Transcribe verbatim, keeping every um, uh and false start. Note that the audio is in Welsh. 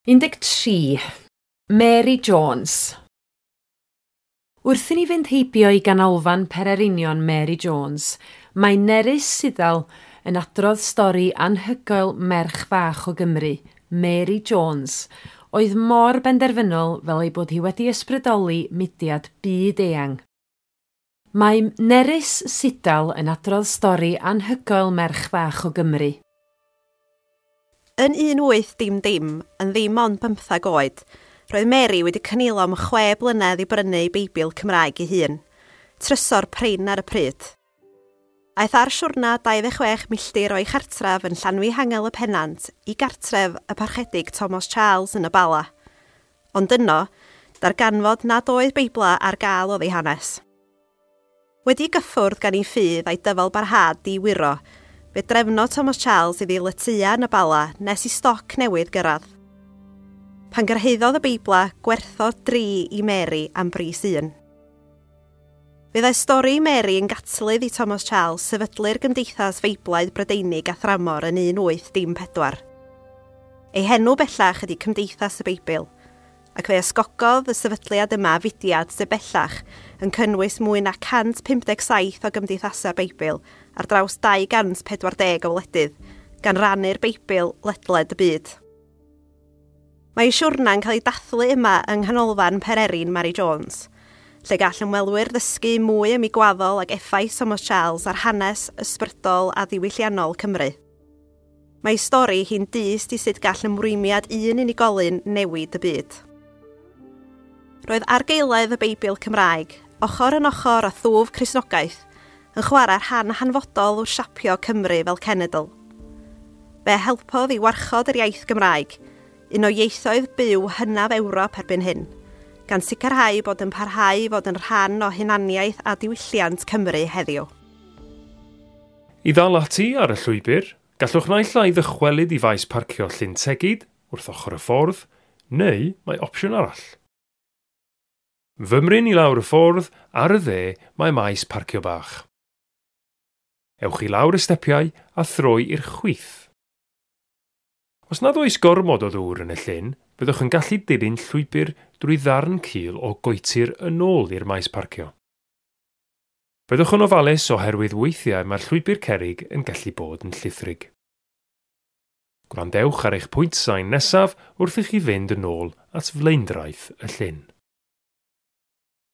un deg tri. Mary Jones. Wrth i ni fynd heibio i ganolfan Pererinion Mary Jones, mae Nerys Siddal yn adrodd stori anhygoel merch fach o Gymru, Mary Jones, oedd mor benderfynol fel ei bod hi wedi ysbrydoli mudiad byd-eang. Mae Nerys Siddal yn adrodd stori anhygoel merch fach o Gymru. Yn un wyth dim dim, yn ddim ond bymtheg oed, roedd Mary wedi cynilo am chwe blynedd i brynu Beibl Cymraeg ei hun, trysor prin ar y pryd. Aeth ar siwrna dau ddeg chwech milltir o'i chartref yn Llanwi Hangel y Pennant i gartref y parchedig Thomas Charles yn y Bala. Ond yno, darganfod nad oedd Beibla ar gael o ei hanes. Wedi gyffwrdd gan ei ffydd a'i dyfal barhad di wiro, fe drefno Thomas Charles iddi lytua yn y Bala nes i stoc newydd gyrraedd. Pan gyrhaeddodd y Beibla, gwerthodd dri i Mary am bris un. Fyddai stori Mary yn gatlydd i Thomas Charles sefydlu'r Gymdeithas Feiblaidd Brydeinig a Thramor yn un wyth dim pedwar. Ei henw bellach ydy Cymdeithas y Beibl, ac fe ysgogodd y sefydliad yma fudiad sy'n bellach yn cynnwys mwy na cant pump deg saith o gymdeithasau'r Beibl ar draws dau gant pedwar deg o wledydd, gan rannu'r Beibl ledled y byd. Mae siwrna'n cael ei dathlu yma yng nghanolfan Pererin Mary Jones, lle gall ymwelwyr ddysgu mwy am ei gwaddol ag effaith Thomas Charles ar hanes ysbrydol a ddiwylliannol Cymru. Mae stori hi'n dyst i sut gall ymrwymiad un unigolyn newid y byd. Roedd argeulaidd y Beibl Cymraeg, ochr yn ochr a thwf Cristnogaeth, yn chwarae rhan hanfodol wrth siapio Cymru fel cenedl. Fe helpodd i warchod yr iaith Gymraeg, un o ieithoedd byw hynaf Ewrop erbyn hyn, gan sicrhau bod yn parhau i fod yn rhan o hunaniaeth a diwylliant Cymru heddiw. I ddal ati ar y llwybr, gallwch naill ai ddychwelyd i faes parcio Llyn Tegid wrth ochr y ffordd, neu mae opsiwn arall. Fymryn i lawr y ffordd, ar y dde mae maes parcio bach. Ewch i lawr y stepiau a throi i'r chwith. Os nad oes gormod o ddŵr yn y llyn, byddwch yn gallu dilyn llwybr drwy ddarn cul o goetir yn ôl i'r maes parcio. Byddwch yn ofalus oherwydd weithiau mae'r llwybr cerrig yn gallu bod yn llithrig. Gwrandewch ar eich pwyntiau nesaf wrth i chi fynd yn ôl at flaendraeth y llyn.